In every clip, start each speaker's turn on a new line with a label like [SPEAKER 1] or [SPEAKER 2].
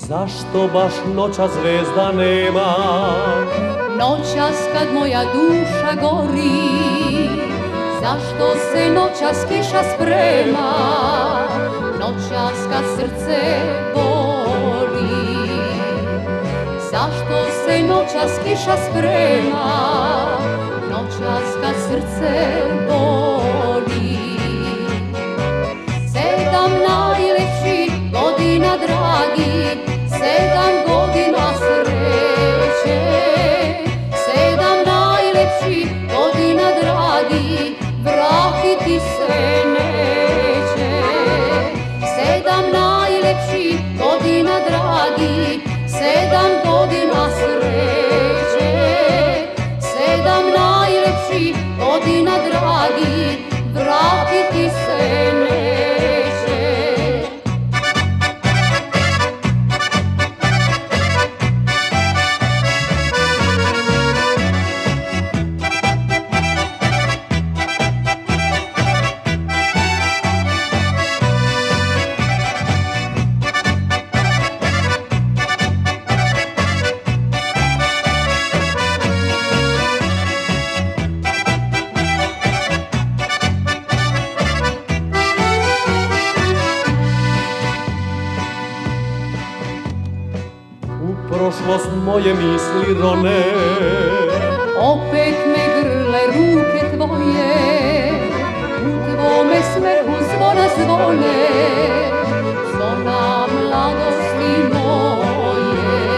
[SPEAKER 1] Zašto baš noća zvezda nema?
[SPEAKER 2] Noćas kad moja duša gori, zašto se noćas kiša sprema? Noćas kad srce boli, zašto se noćas kiša sprema? Noćas kad srce boli. 7 najlepših godina, dragi, 7 godina sreće. 7 najlepših godina, dragi, vratiti se neće. 7 najlepših godina, dragi, 7 godina sreće. 7 najlepših godina, dragi, vratiti se neće.
[SPEAKER 1] Prošlost moje misli rone,
[SPEAKER 2] opet me grle ruke tvoje, u tvome smehu zvona zvone, zvona mladosti moje.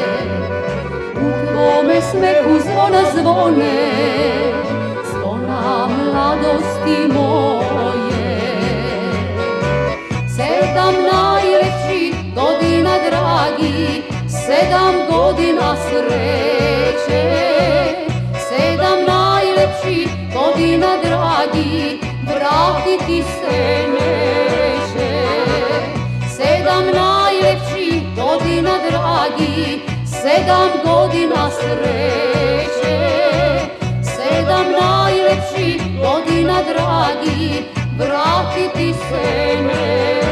[SPEAKER 2] U tvome smehu zvona zvone, zvona mladosti moje. 7 najlepših godina, dragi, 7 godina sreće. 7 najlepših godina, dragi, vratiti se neće. 7 najlepših godina, dragi, 7 godina sreće. 7 najlepših godina, dragi, vratiti se neće.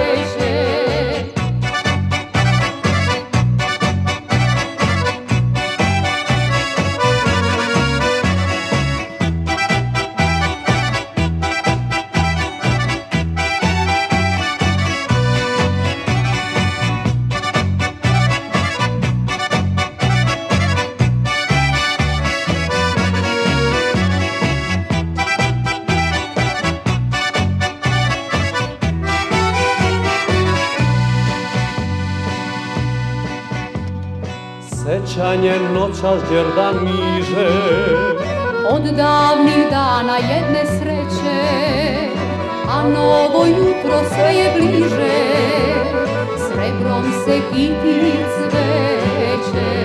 [SPEAKER 1] Sećanje noćas đerdan miže,
[SPEAKER 2] od davnih dana jedne sreće, a novo jutro sve je bliže, srebrom se kiti cveće.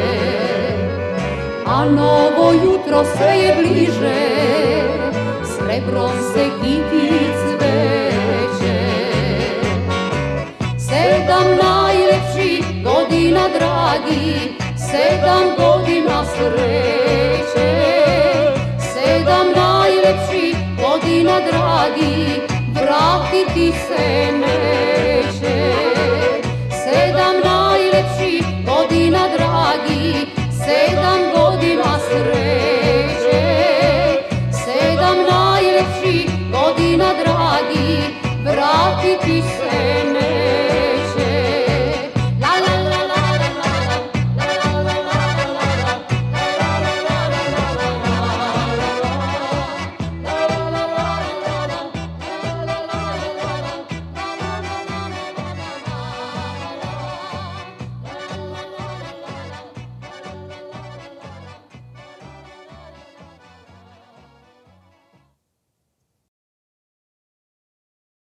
[SPEAKER 2] A novo jutro sve je bliže, srebrom se kiti cveće. 7 najlepših godina, dragi, 7 godina sreće. 7 najlepših godina, dragi, vratiti se neće.